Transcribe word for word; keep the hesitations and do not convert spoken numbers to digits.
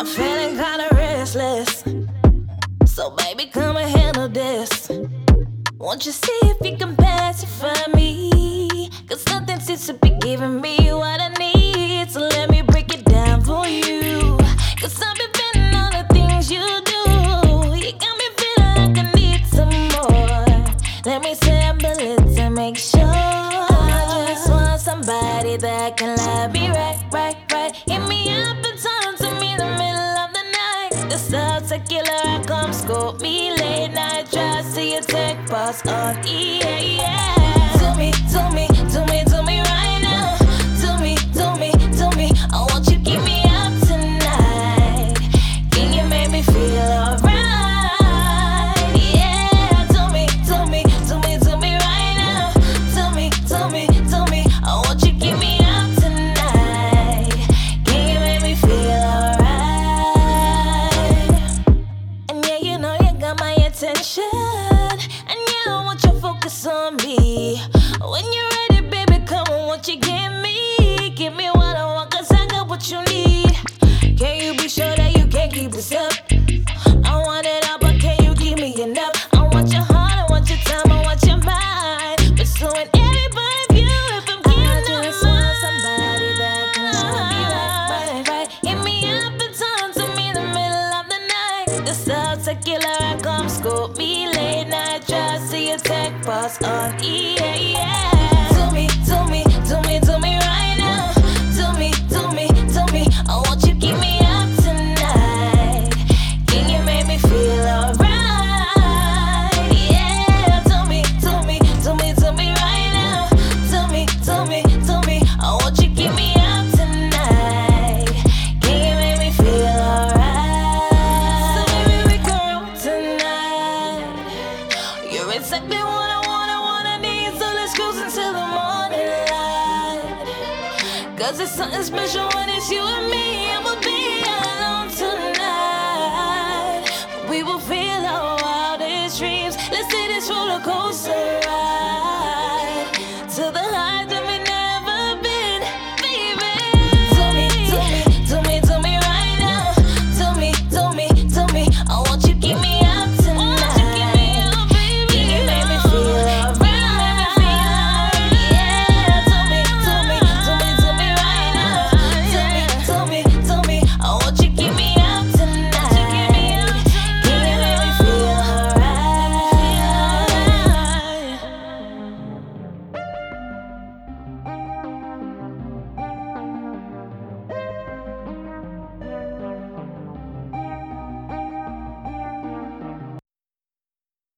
feeling kinda restless, so baby, come and handle this. Won't you see if you can pacify me? Cause nothing seems to be giving me what I need. So let me break it down for you. Cause I've been feeling all the things you do. You got me feeling like I need some more. Let me sample it to make sure. I just want somebody that can love me right, right, right. Hit me up and talk to me in the middle of the night. The stuff tequila, I come scope me late night. Try to see you take pass on, yeah, yeah. Do me, do me, do me, do me right now. Do me, do me, do me. I want you keep me up tonight. Can you make me feel alright? Yeah. Do me, do me, do me, do me right now. Do me, do me, do me. I want you keep me up tonight. Can you make me feel alright? And yeah, you know you got my attention. And yeah, I want you to focus on me. When you're ready, baby, come on, won't you give me? Give me what I want, cause I got what you need. Can you be sure that you can't keep this up? I want it all, but can you give me enough? I want your heart, I want your time, I want your mind. Pursuing every part of you if I'm getting I just want somebody that can love me right, right, right. Hit me up and talk to me in the middle of the night. The stuff tequila, I come scope me late night. Try to see you take pass on, yeah, yeah. Do me, do me, do me, do me right now. Do me, do me, do me. I want you keep me up tonight. Can you make me feel alright? Yeah. Do me, do me, do me, do me right now. Do me, do me, do me. I want you keep me up tonight. Can you make me feel alright? So baby, we can roll tonight. You're exactly what I want, I want, I need. So let's cruise until the morning light. Cause it's something special when it's you and me. I'ma be alone tonight. We will feel our wildest dreams. Let's take this roller coaster.